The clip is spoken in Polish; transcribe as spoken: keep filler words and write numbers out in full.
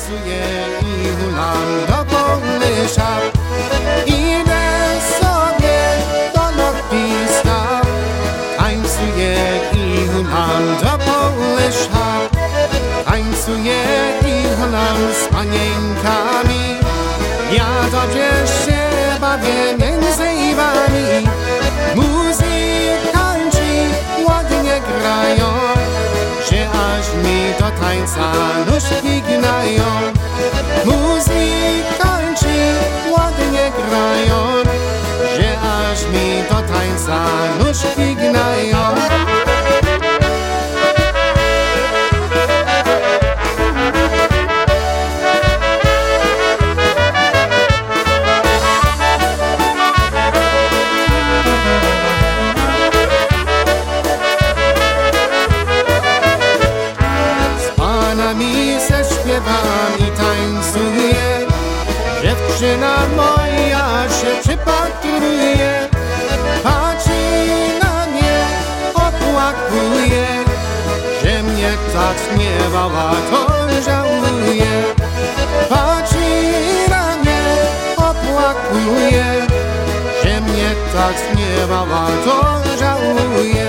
tańcuję i hulam do kołysza. Idę sobie do lotniska, tańcuję i hulam do kołysza. Tańcuję i hulam z panienkami, ja dobrze się bawię między wami. Muzykanci ładnie grają, że aż mi do tańca nóżki gnają. Muzykanci ładnie grają, że aż mi do tańca nóżki gnają. Śpiewam i tańcuję, dziewczyna moja się przypatruje, patrzy na mnie, opłakuje, że mnie tak śmiewała, to żałuje. Patrzy na mnie, opłakuje, że mnie tak śmiewała, to żałuje.